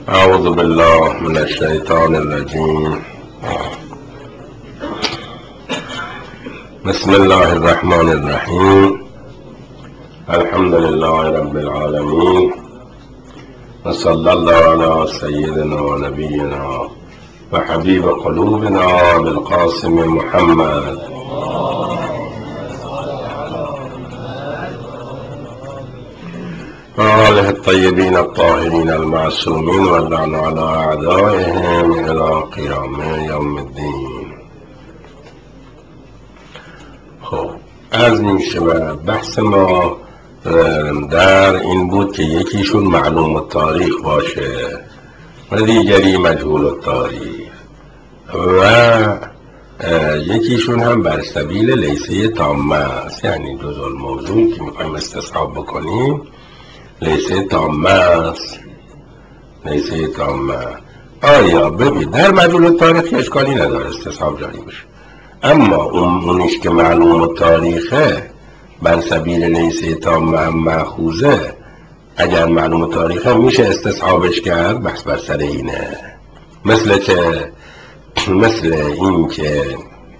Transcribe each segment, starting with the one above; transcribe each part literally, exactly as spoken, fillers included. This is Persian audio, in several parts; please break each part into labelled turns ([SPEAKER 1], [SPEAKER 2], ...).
[SPEAKER 1] أعوذ بالله من الشيطان الرجيم. بسم الله الرحمن الرحيم. الحمد لله رب العالمين، وصلى الله على سيدنا ونبينا وحبيب قلوبنا بالقاسم محمد وآله الطيبين الطاهرين المعصومين، واللعن على أعدائهم إلى قيام يوم الدين. خب از می شود بحث ما در این بود که یکیشون معلوم التاریخ باشه و دیگری مجهول التاریخ، و یکیشون هم بر سبیل لیسه تامه است، یعنی جز الموضوعی که میخوایم استصحاب بکنیم لیسه تامه است. لیسه تامه آیا ببین در مجهول التاریخ اشکالی نداره استصحاب جاری بشه، اما اونیش که معلوم التاریخه بر سبیل لیسه تامه هم مأخوذه، اگر معلوم التاریخه میشه استصحابش کرد، بحث بر سر اینه. مثل که مثل این که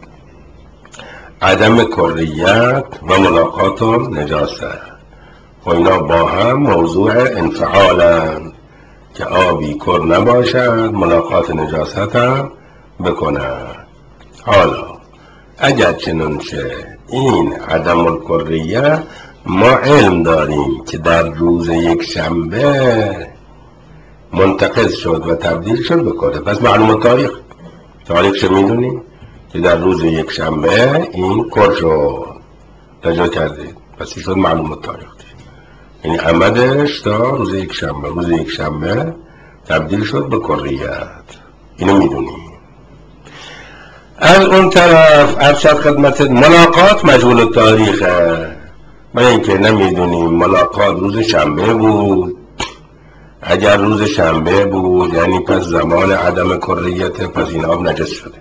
[SPEAKER 1] عدم کریت و ملاقات نجاست و اینا با هم موضوع انفعالن که آبی کر نباشد ملاقات نجاست هم بکنن. حالا اگر چنانچه این عدم الکریه ما علم داریم که در روز یک شنبه منتقض شد و تبدیل شد بکنه، پس معلوم التاریخ تاریخش میدونیم که در روز یک شنبه این کر شد، تجا کردید، پس این شد معلوم التاریخ، یعنی عمدش تا روز یک شنبه روز یک شنبه تبدیل شد به کریت، اینو میدونیم. از اون طرف ارشد خدمت ملاقات مجهول التاریخه، ما اینکه نمیدونیم ملاقات روز شنبه بود، اگر روز شنبه بود یعنی پس زمان عدم کریت، پس این آب نجس شده.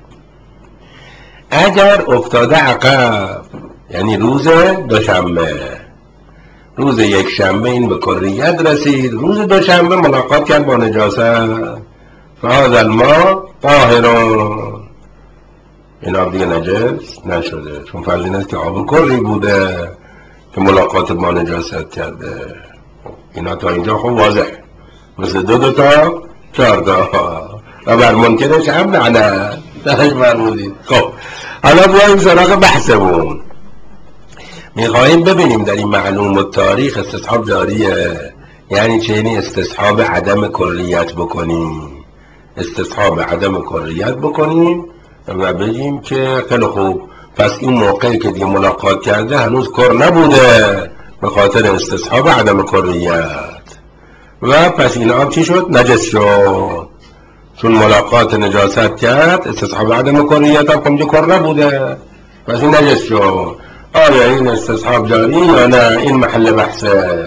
[SPEAKER 1] اگر افتاده عقب یعنی روز دوشنبه، روز یک شنبه این به کریت رسید، روز دوشنبه ملاقات کرد با نجاست، فهذا الماء طاهرون، این آب دیگه نجس نشده، چون فرض این است که آب کری بوده که ملاقات با نجاست کرده. اینا تا اینجا خب واضح، مثل دو دو تا چهار تا و بر منکرش هم لعنت درش فرمودید. خب حالا بیاییم سراغ بحثمون. میخواهیم ببینیم در این معلوم التاریخ استصحاب جاریه، یعنی چه؟ یعنی استصحاب عدم کریت بکنیم، استصحاب عدم کریت بکنیم و بگیم که خیلی خوب، پس این موقعی که دیگه ملاقات کرده هنوز کر نبوده به خاطر استصحاب عدم کریت، و پس این آب چی شد؟ نجس شد، چون ملاقات نجاست کرد، استصحاب عدم کریت هم کمجه کر نبوده، پس این نجس شد. آیا این استصحاب جاری یا نه؟ این محل بحثه.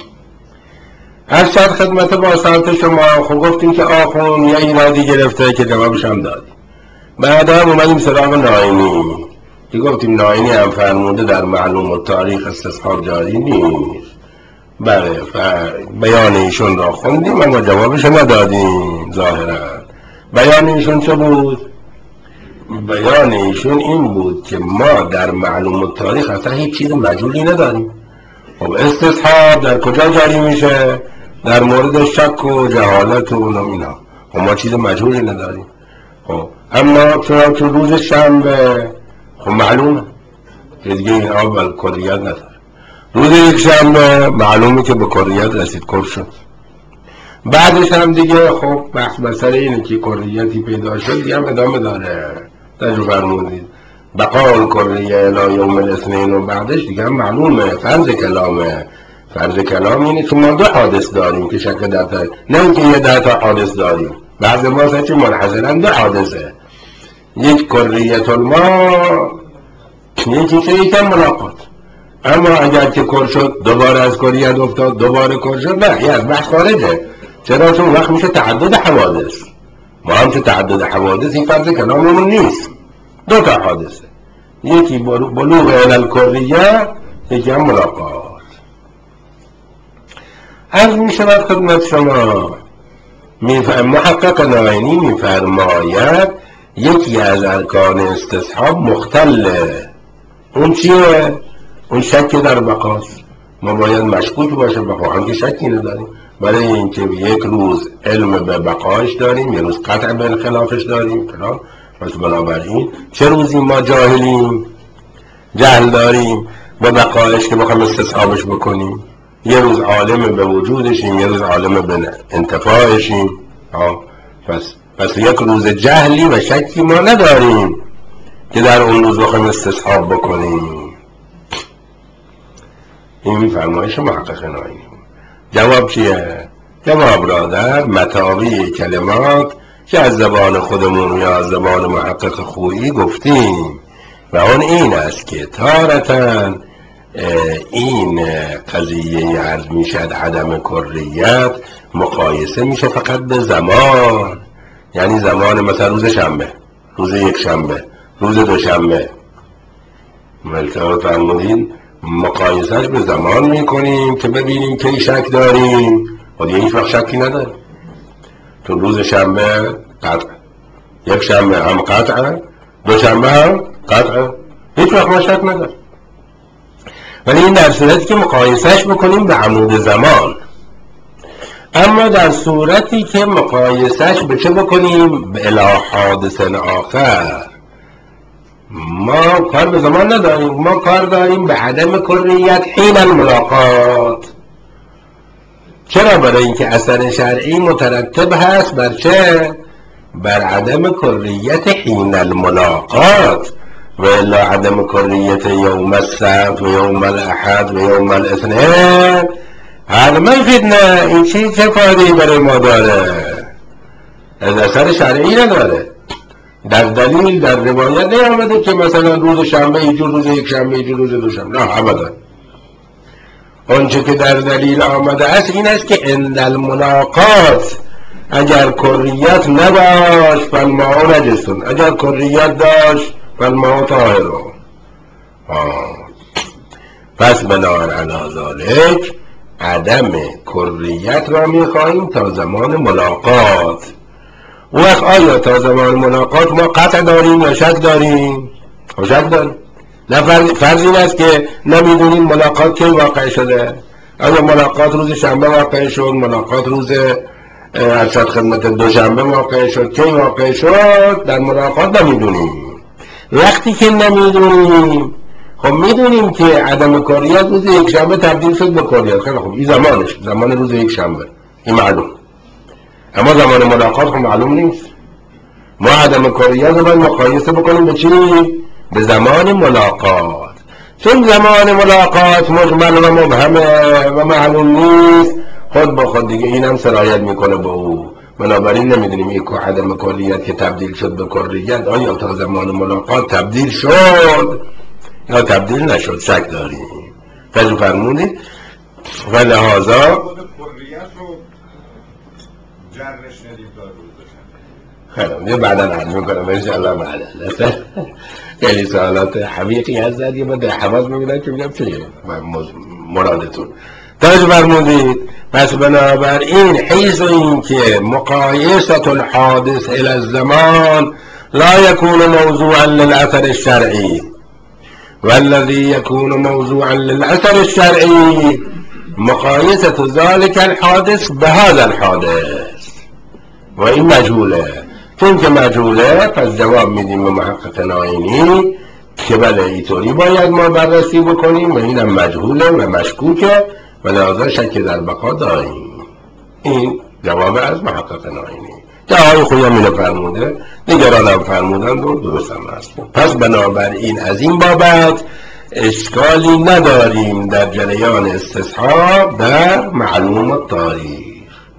[SPEAKER 1] ارشد خدمت با سمت شما خب گفتیم که آخون یا ایرادی گرفته که جوابش هم دادیم. بعد هم اومدیم سراغ ناینی که گفتیم ناینی هم فرموده در معلوم التاریخ استصحاب جاری نیست. بله، بیان ایشون را خوندیم اما جوابش ندادیم. ظاهرا بیان ایشون چه بود؟ بیان ایشون این بود که ما در معلوم التاریخ اصلا هیچ چیز مجهولی نداریم. خب استصحاب در کجا جاری میشه؟ در مورد شک و جهالت و اینا. خب ما چیز مجهولی نداریم. خب اما چرا تو روز شنبه خب معلومه که دیگه این آب بل کریت نداره، روز یک شنبه معلومه که به کریت رسید، کر شد. بعدش هم دیگه خب بحث بسر اینه که کریتی پیدا شد دیگه هم ادامه داره، تجربه فرمودید بقال کریه الی یوم الاثنین، و بعدش دیگه هم معلومه فرض کلامه. فرض کلام اینه که ما دو حادث داریم که شک در تر، نه اینکه یه ده تا حادث داریم، بعض ما سچه منحصرن دو حادثه، یک کریت الماء، یکی که یکم ملاقات. اما اگر که کر شد دوباره از کریت افتاد دوباره کر شد، نه این از بحث خارجه. چرا؟ چون وقت میشه تعدد حوادث، ما هم چه تعدد حوادث این فرض کلاممون نیست، دو تا حادثه، یکی بلوغ الی الکریه، یکی هم ملاقات. عرض می شود خدمت شما محقق ناینی میفرماید یکی از ارکان استصحاب مختله. اون چیه؟ اون شک در بقاست. ما باید مشکوک باشه بقا، هم که شکی نداریم، برای اینکه یک روز علم به بقایش داریم، یک روز قطع به خلافش داریم فلان. پس بنابراین چه روزی ما جاهلیم، جهل داریم به بقایش که بخوایم استصحابش بکنیم؟ یه روز عالم به وجودشیم، یه روز عالم به انتفاعشیم. پس پس یک روز جهلی و شکی ما نداریم که در اون روز بخوایم استصحاب بکنیم. این فرمایش محقق ناینی. جواب چیه؟ جواب را در متاوی کلمات که از زبان خودمون یا از زبان محقق خویی گفتیم و اون این است که تارتاً این قضیه عرض میشد عدم کریت مقایسه میشه فقط به زمان، یعنی زمان مثلا روز شنبه، روز یک شنبه، روز دوشنبه، ملکه فرمودین مقایسهش به زمان میکنیم که ببینیم که شک داریم و دیگه هیچ وقت شکی نداریم. تو روز شنبه قطع، یک شنبه هم قطع، دوشنبه هم قطع، هیچ وقت ما شک نداریم. ولی این در صورتی که مقایسهش بکنیم به عمود زمان. اما در صورتی که مقایسهش به چه بکنیم؟ به الی حادث آخر، ما کار به زمان نداریم، ما کار داریم به عدم کریت حین الملاقات. چرا؟ برای اینکه اثر شرعی مترتب هست بر چه؟ بر عدم کریت حین الملاقات. و الا عدم کریت یوم السبت و یوم الاحد و یوم الاثنین هر من فتنه. این چیز چه فایده‌ای برای ما داره؟ از اثر شرعی نداره. در دلیل در روایت نیامده که مثلا روز شنبه اینجور، روز یک شنبه اینجور، روز دوشنبه، نه ابدا. آنچه که در دلیل آمده است این است که عند الملاقات اگر کریت نداشت فالماء نجس، اگر کریت داشت فالماء طاهر. پس بناء علی ذلک عدم کریت را میخواهیم تا زمان ملاقات. اون وقت آیا تا زمان ملاقات ما قطع داریم یا شک داریم؟ شک داریم. نه فرض این است که نمیدونیم ملاقات کی واقع شده. اگر ملاقات روز شنبه واقع شد، ملاقات روز ارشاد خدمت دوشنبه واقع شد، کی واقع شد در ملاقات نمیدونیم. وقتی که نمیدونیم خب میدونیم که عدم کریت روز یک شنبه تبدیل شد به کریت. خیلی خوب، این زمانش زمان روز یک شنبه، این معلوم. اما زمان ملاقات خب معلوم نیست. ما عدم کریت رو باید مقایسه بکنیم به چی؟ به زمان ملاقات. چون زمان ملاقات مجمل و مبهمه و معلوم نیست، خود با خود دیگه این هم سرایت میکنه به او. بنابراین نمیدونیم این عدم کریت که تبدیل شد به کریت آیا تا زمان ملاقات تبدیل شد یا تبدیل نشد، شک داریم. فجر فرمودید و لحاظا خیلی یه بعدا عرض میکنم انشاءالله معلوم. خیلی سوالات حقیقی هست یه من در حواظ میبینم که میگم چیه مرادتون. تاج فرمودید پس بنابراین حیث این که مقایسة الحادث الى الزمان لا يكون موضوعا للأثر الشرعي، والذي يكون موضوعا للأثر الشرعي مقایسة ذلك الحادث بهذا الحادث. و این مجهوله. چون که مجهوله پس جواب میدیم به محقق ناینی که بله اینطوری باید ما بررسی بکنیم و اینم مجهوله و مشکوکه و لحاظا شک در بقا داریم. این جواب از محقق ناینی. جواب خویم اینو فرموده، دیگران هم فرمودن و درست هم هست. پس بنابراین از این بابت اشکالی نداریم در جریان استصحاب در معلوم التاریخ.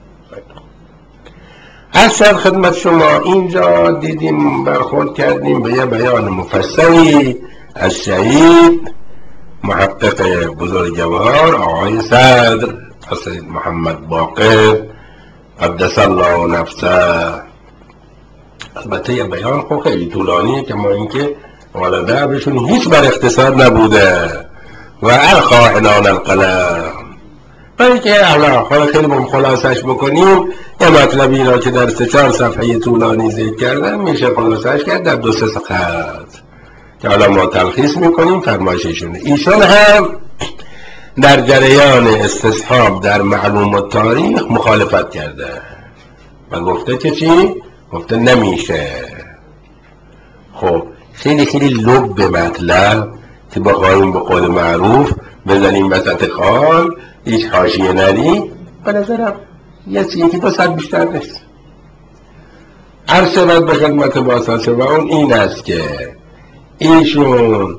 [SPEAKER 1] از شد خدمت شما اینجا دیدیم برخورد کردیم به یه بیان مفصلی از شهید محقق بزرگوار آقای صدر سید محمد باقر قدس الله نفسه. البته یه بیان خب خیلی طولانیه که ما اینکه والده بهشون هیچ بر اختصار نبوده و الخائنان القلم برای که حالا حالا خیلی بام خلاصش بکنیم یه مطلبی را که در سه چهار صفحه طولانی ذکر کردن میشه خلاصش کرد در دو سه خط که حالا ما تلخیص میکنیم فرمایششونه. ایشان هم در جریان استصحاب در معلوم التاریخ مخالفت کرده و گفته که چی؟ گفته نمیشه. خب خیلی خیلی لب مطلب که بخواهیم به قول معروف بزنیم وسط خال هیچ حاشیه نری به نظرم یه یکی دو ساعت بیشتر نیست. هر شود به خدمت باساشه و اون این است که ایشون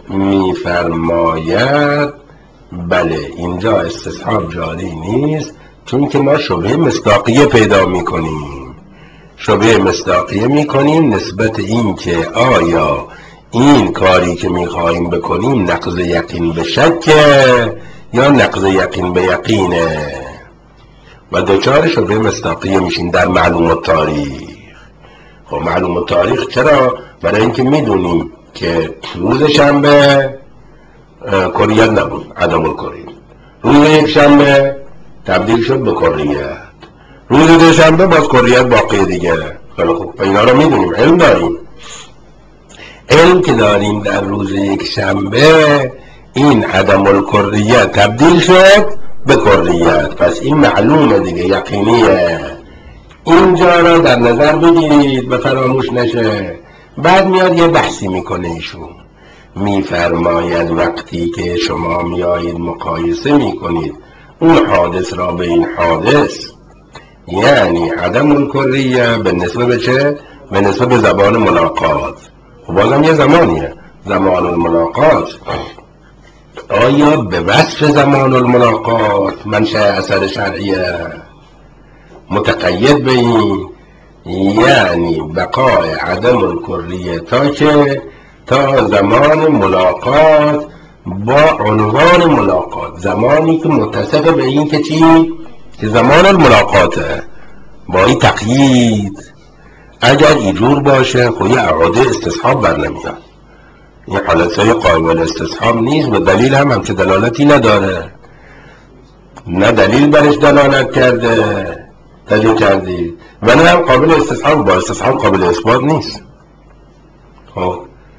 [SPEAKER 1] میفرماید بله اینجا استصحاب جاری نیست چون که ما شبه مصداقیه پیدا میکنیم شبه مصداقیه میکنیم نسبت این که آیا این کاری که میخواییم بکنیم نقض یقین به شکه یا نقض یقین به یقینه و دوچار شبه مصداقیه میشین در معلوم التاریخ. خب معلوم التاریخ چرا؟ برای اینکه میدونیم که روز شنبه کریت نبود عدم الکریت، روز یک شنبه تبدیل شد به کریت، روز دو شنبه باز کریت باقی دیگه. خیلی خوب اینا رو میدونیم، علم داریم. علم که داریم در روز یک شنبه این عدم الکریت تبدیل شد به کریت، پس این معلومه دیگه، یقینیه. اینجا را در نظر بگیرید و فراموش نشه. بعد میاد یه بحثی میکنه ایشون، میفرماید وقتی که شما میایید مقایسه میکنید اون حادث را به این حادث، یعنی عدم الکریه به نسبت به چه؟ به نسبت به زبان ملاقات. خب بازم یه زمانیه زمان الملاقات، آیا به وصف زمان الملاقات منشأ اثر شرعیه متقید به این، یعنی بقای عدم الکریه تا که تا زمان ملاقات با عنوان ملاقات، زمانی که متصف به این که چی؟ که زمان الملاقاته. با این تقیید اگر اینجور باشه خب یه اعاده استصحاب بر نمیاد، این حالتهای قابل استصحاب نیست و دلیل هم همچه دلالتی نداره، نه دلیل برش دلالت کرده دلیل کردی و نه هم قابل استصحاب، با استصحاب قابل اثبات نیست. خب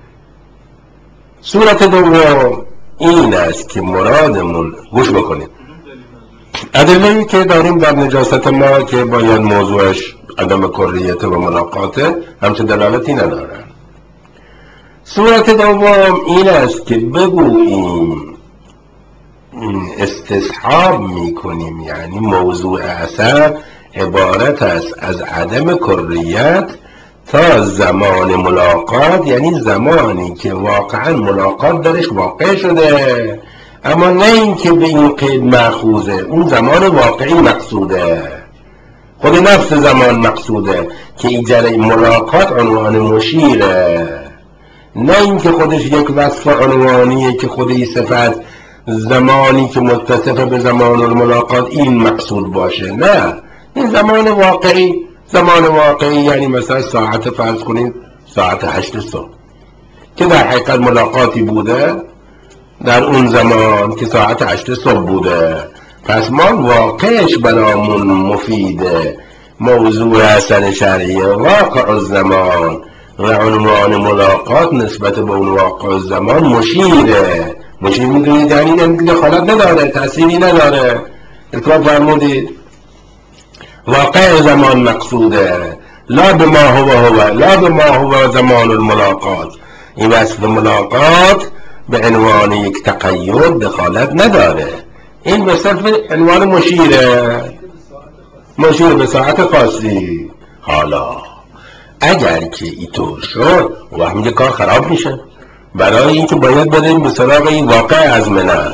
[SPEAKER 1] صورت دوم این است که مرادمون، گوش بکنید، ادله‌ای که داریم در نجاست ما که باید موضوعش عدم کریت و ملاقاته همچه دلالتی ندارن. صورت دوم این است که بگوییم استصحاب میکنیم یعنی موضوع اثر عبارت است از عدم کریت تا زمان ملاقات، یعنی زمانی که واقعا ملاقات درش واقع شده، اما نه این که به این قید مأخوذه، اون زمان واقعی مقصوده، خود نفس زمان مقصوده که ایجاره ملاقات عنوان مشیره، نه این که خودش یک وصف عنوانیه که خودی صفت زمانی که متصف به زمان الملاقات این مقصود باشه، نه این زمان واقعی. زمان واقعی یعنی مثلا ساعت فرض کنید ساعت هشت صبح که در حقیقت ملاقاتی بوده در اون زمان که ساعت هشت صبح بوده، پس ما واقعش برامون مفیده، موضوع اثر شرعیه واقع الزمان و عنوان ملاقات نسبت به اون واقع الزمان مشیره. مشیر میدونید یعنی دخالت نداره، تأثیری نداره، اطلاق فرمودید واقع زمان مقصوده، لا به ما هو هو لا به ما هو زمان الملاقات. این وصف ملاقات به عنوان یک تقید دخالت نداره، این به صرف عنوان مشیره، مشیر به ساعت خاصی. حالا اگر که اینطور شد و همینجا کار خراب میشه، برای اینکه باید بریم به سراغ این واقع ازمنه.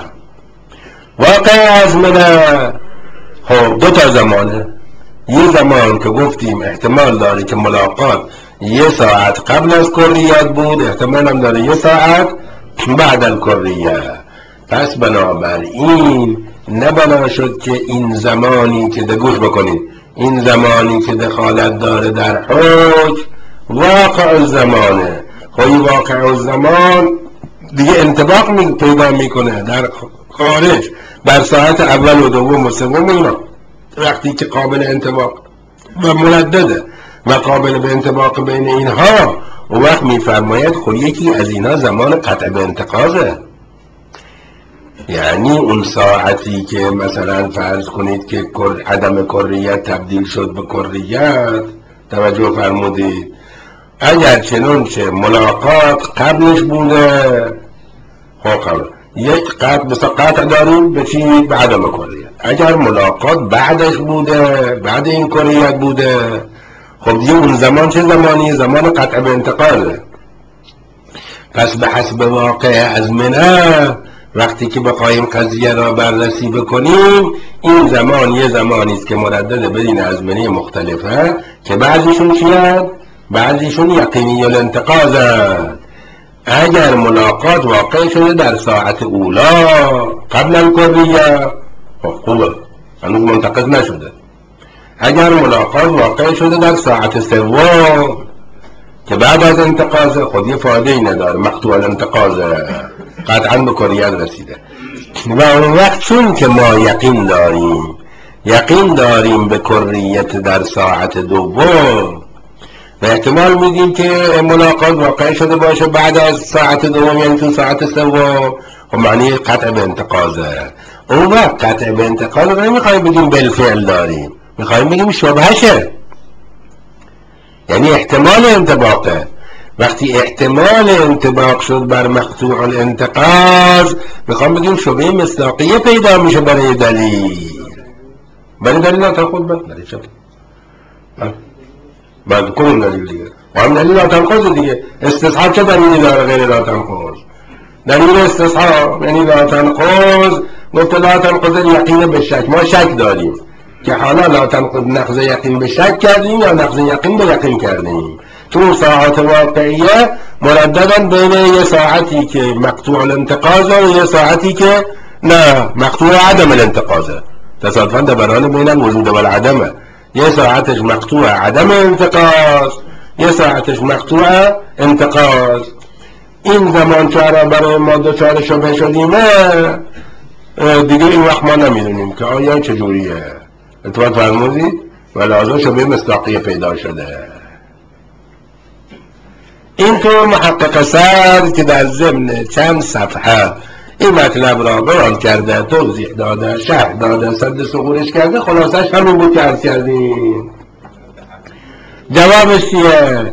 [SPEAKER 1] واقع ازمنه خب دو تا زمانه، یه زمان که گفتیم احتمال داره که ملاقات یه ساعت قبل از کریت بود، احتمال هم داره یه ساعت بعد از کریت، پس بنابراین نبنا شد که این زمانی که گوش بکنید این زمانی که دخالت داره در حکم واقع الزمانه. خب واقع الزمان دیگه انطباق می پیدا میکنه در خارج بر ساعت اول و دوم و سوم اینا وقتی که قابل انطباق و مردده و قابل به انطباق بین اینها، اون وقت میفرماید خب یکی از اینها زمان قطع به انتقاضه. یعنی اون ساعتی که مثلا فرض کنید که عدم کریت تبدیل شد به کریت، توجه فرمودید، اگر چنانچه ملاقات قبلش بوده، خب قبل یک قطع مثلا قطع داریم به چی؟ به عدم کریت. اگر ملاقات بعدش بوده، بعد این کریت بوده، خب دیگه اون زمان چه زمانی؟ زمان قطع به انتقاله. پس به حسب واقع ازمنه وقتی که بخوایم قضیه را بررسی بکنیم، این زمان یه زمانی است که مردد بین ازمنه مختلفه که بعضیشون چیه؟ بعضیشون یقینی الانتقاضه. اگر ملاقات واقع شده در ساعت اولا قبل الکریه، خب خوبه، هنوز منتقض نشده. اگر ملاقات واقع شده در ساعت سوم که بعد از انتقاضه، خود یه فایده ای نداره، مقطوع الانتقاضه، قطعا به کریت رسیده. و اون وقت چون که ما یقین داریم یقین داریم به کریت در ساعت دوم و احتمال میدیم که ملاقات واقع شده باشه بعد از ساعت دوم، یعنی تو ساعت سوم، و معنی قطع به انتقاضه. اون وقت قطع به انتقاضه رو نمیخوایم بگیم بالفعل داریم، میخوایم بگیم شبهشه، یعنی احتمال انطباقه. وقتی احتمال انطباق شد بر مقطوع الانتقاض، میخوام بگیم شبهه مصداقیه پیدا میشه برای دلیل. برای دلیل ها تا خود بد برای شد بعد کنون دلیل دیگه و هم دلیل لا تنقض دیگه. استصحاب چه دلیلی داره غیر لا تنقض؟ دلیل استصحاب یعنی لا تنقض. گفت لا تنقض یقین به شک، ما شک داریم که حالا لا تنقض نقض یقین به شک کردیم یا نقض یقین به یقین کردیم. تو ساعت واقعیه مردداً بین یه ساعتی که مقطوع الانتقاضه و یه ساعتی که نه مقطوع عدم الانتقاضه. تصادفاً در بران بین الوجود و العدمه، یه ساعتش مقطوع عدم انتقاض، یه ساعتش مقطوع انتقاض. این زمان چرا برای ما دوچار شبه شدیمه دیگه، این وقت ما نمیدونیم که آیا چجوریه. اتفاق فرمودید و لازم شبه مصداقیه پیدا شده. این تو محقق سر که در ضمن چند صفحه این مطلب را بیان کرده، توضیح داده، شرح داده، سد ثغورش کرده، خلاصش همین بود که عرض کردیم. جوابش چیه؟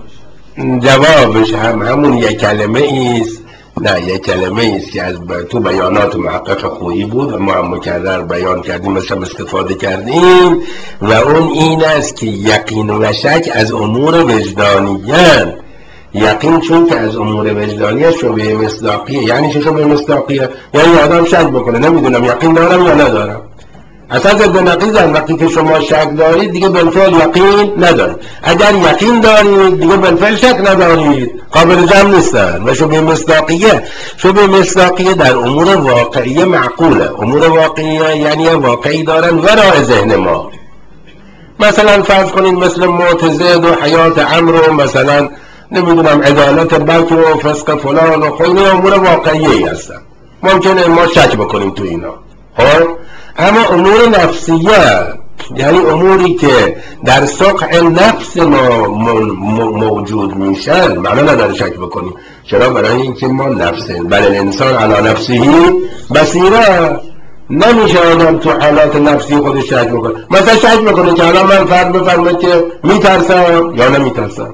[SPEAKER 1] جوابش هم همون یک کلمه ایست، نه یک کلمه ایست که از تو بیانات محقق خویی بود و ما هم مکرر بیان کردیم، مثلا استفاده کردیم، و اون این است که یقین و شک از امور وجدانیه. یقین چون که از امور وجدانیه شبه مصداقیه. یعنی چه شبه مصداقیه؟ یعنی آدم شک بکنه نمیدونم یقین دارم یا ندارم. اصلا ضد نقیضن. وقتی که شما شک دارید دیگه بالفعل یقین ندارید، اگر یقین دارید دیگه بالفعل شک ندارید، قابل جمع نیستن. و شبه مصداقیه، شبه مصداقیه در امور واقعیه معقوله. امور واقعیه یعنی واقعی دارن ورای ذهن ما. مثلا فرض کنید مثل موت زید و حیات عمرو، مثلا نمیدونم عدالت بکر و فسق فلان و خیلی امور واقعیه هستن، ممکنه ما شک بکنیم تو اینا. خب اما امور نفسیه یعنی اموری که در سقع نفس ما موجود میشن معنا نداره شک بکنیم. چرا؟ برای اینکه ما نفسه بل الانسان علی نفسه بصیره. نمیشه آدم تو حالات نفسی خودش شک بکنه. مثلا شک بکنه که الان من فرد بفرمه که میترسم یا نمیترسم،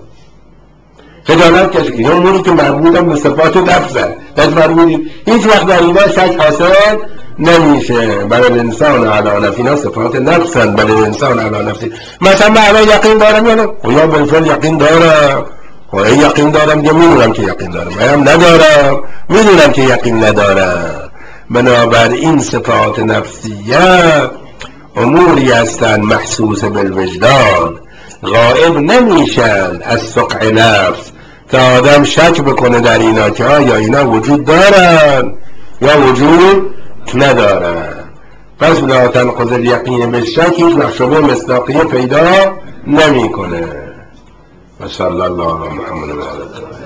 [SPEAKER 1] خجالت کش. این اموری که مربوطم به صفات نفسه. دست فرمودید هیچ وقت در اینا شک حاصل نمیشه. بل الانسان علی نفسه، اینا صفات نفسن. بل الانسان علی نفسه. مثلا من الان یقین دارم یا نه؟ یا بالفعل یقین دارم. خب این یقین دارم که میدونم که یقین دارم، من ندارم میدونم که یقین ندارم. بنابراین صفات نفسیه اموری هستن محسوس بالوجدان، غائب نمیشن از سقع نفس که آدم شک بکنه در اینا که آیا اینا وجود دارن یا وجود ندارن. پس لا تنقض الیقین بالشک، هیچ وقت شبه مصداقیه پیدا نمی کنه. و صلی الله علی محمد و علی